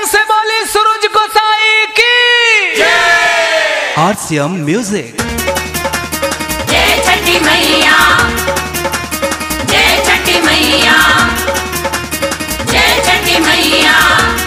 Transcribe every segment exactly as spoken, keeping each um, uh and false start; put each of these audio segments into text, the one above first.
से बोली सूरज गोसाई की आरसीएम म्यूजिक। जय छठी मैया, जय छठी मैया, जय छठी मैया,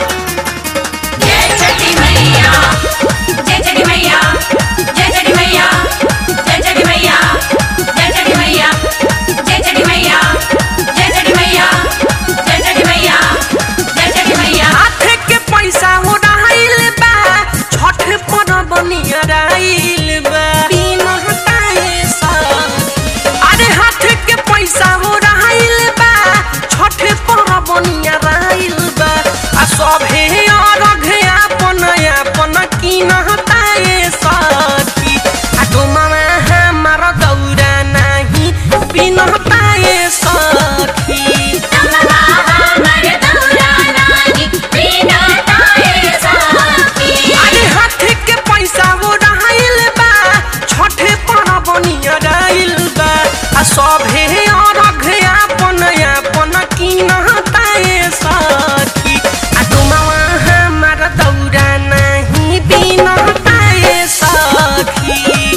जय छठी मैया, जय छठी मैया, जय छठी मैया, जय छठी मैया, जय छठी मैया, जय छठी मैया, जय छठी मैया, जय छठी मैया, जय छठी मैया। हाथ के पैसा हो रहाइल बा, छठ पर बनिया रहाइल बा, बिन हटाए सा। अरे हाथ के पैसा हो रहाइल बा, छठ पर बनिया रहाइल बा, आ सभे अरघ आपन आपन किन हटाए सखी। आ डोमावा हमार दौरा नाही बिन हटाए सखी। अरे हाथ के पैसा हो रहाइल बा, छठ पर बनिया रहाइल बा, आ सभे अरघ आपन आपन किन हटाए सखी। आ डोमावा हमार दौरा नाही बिन हटाए सखी।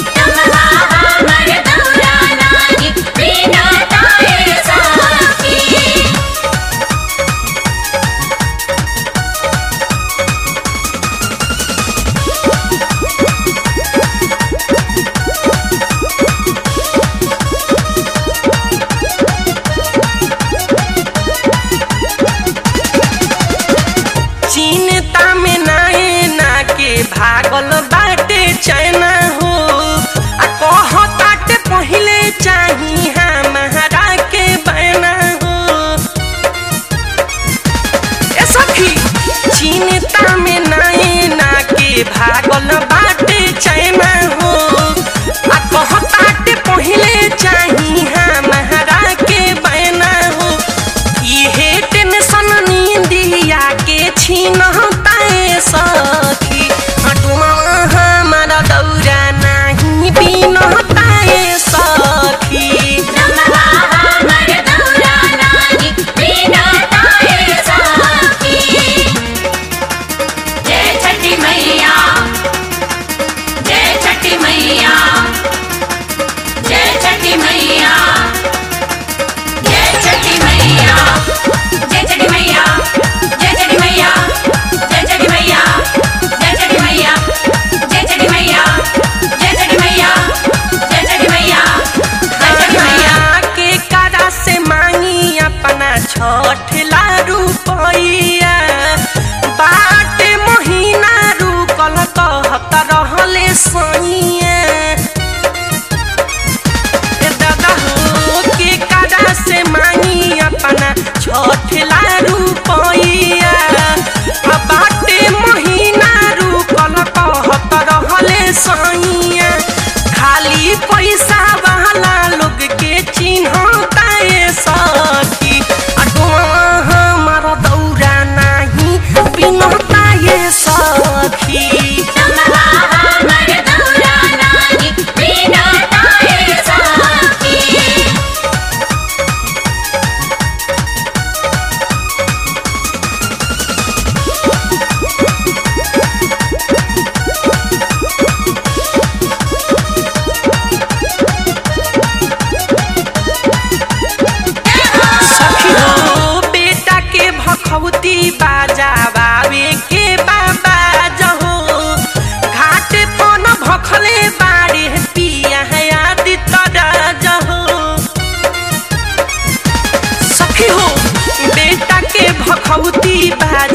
चिंता में नाए ना के भागल बाटे चैना हो, आ कहताटे पहिले चाही हमारा के बना हो। ए सखी चिंता में नाए ना के भागल बाटे चैना हो, आ कहताटे पहिले चाही हमारा के बना हो। इहे टेंशन नींदिया के छीन हटाए सखी। हटुआ हमारा दौरा नाही बिन हटाए सखी। जय छठी मैया, जय छठी मैया, जय छठी मैया, जय छठी मैया, जय छठी मैया, जय छठी मैया, जय छठी मैया, जय छठी मैया, जय छठी मैया, जय छठी मैया, जय छठी मैया, जय छठी मैया। के करा से मांगी अपना छठ ला रुपैया, बाटे महीना रुकल कहत रहले सैया। ए दादा हो के करा से मांगी अपना छठ ला रुपैया, आ बाटे महीना रुकल कहत रहले सैया। खाली पैसा वाला लोग के चिन्हताए सखी। आ डोमा हमार दौरा नाही बिन हटाए सखी। सखी हो बेटा के भखौती बाजा बाबे के बाबा जहो, घाट पन भखले बाड़े पिया आदि तरा जहो। सखी हो बेटा के भखौती बाजा